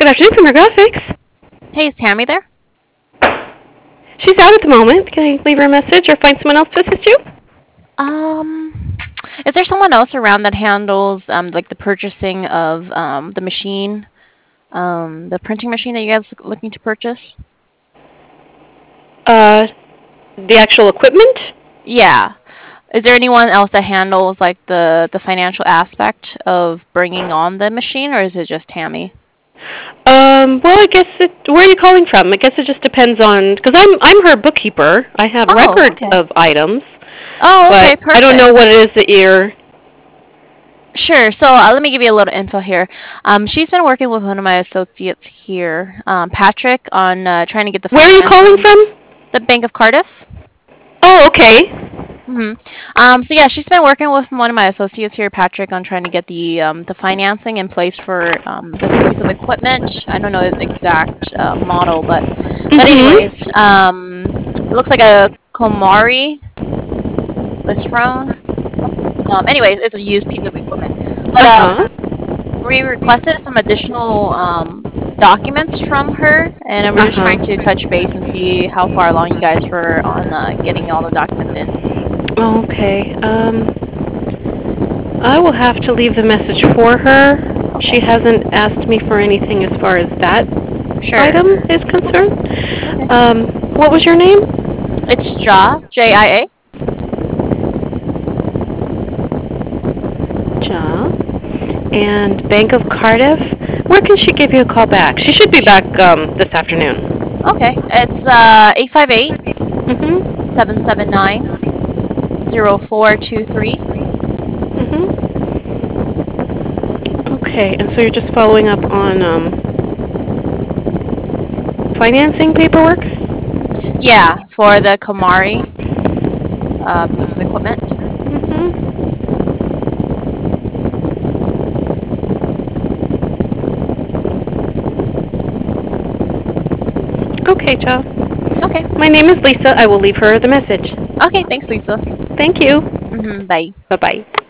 Good afternoon, Premier Graphics. Hey, is Tammy there? She's out at the moment. Can I leave her a message or find someone else to assist you? Um, is there someone else around that handles like the purchasing of the machine, the printing machine that you guys are looking to purchase? Uh, the actual equipment? Yeah. Is there anyone else that handles like the financial aspect of bringing on the machine, or is it just Tammy? Well, I guess where are you calling from? I guess it just depends on, because I'm her bookkeeper. I have Oh, record okay. of items, Oh, but okay, I don't know perfect. what it is that you're. Sure. So let me give you a little info here. She's been working with one of my associates here, Patrick, on trying to get the Where are you calling financing. from? The Bank of Cardiff. Oh, okay. So yeah, she's been working with one of my associates here, Patrick, on trying to get the financing in place for this piece of equipment. I don't know the exact model, but Mm-hmm. anyways, it looks like a Komari Listrone. Anyways, it's a used piece of equipment, but Uh-huh. we requested some additional documents from her, and we're just Uh-huh. trying to touch base and see how far along you guys were on getting all the documents in. Okay. I will have to leave the message for her. She Okay. hasn't asked me for anything as far as that Sure. item is Okay. concerned. Okay. What was your name? It's Jia. Ja. And Bank of Cardiff. Where can she give you a call back? She should be back this afternoon. Okay. It's 858 Mhm. 779 0423. Mhm. Okay, and so you're just following up on financing paperwork? Yeah, for the Kamari piece of equipment. Mhm. Okay, Ja. Okay. My name is Lisa. I will leave her the message. Okay, thanks, Lisa. Thank you. Bye. Bye-bye.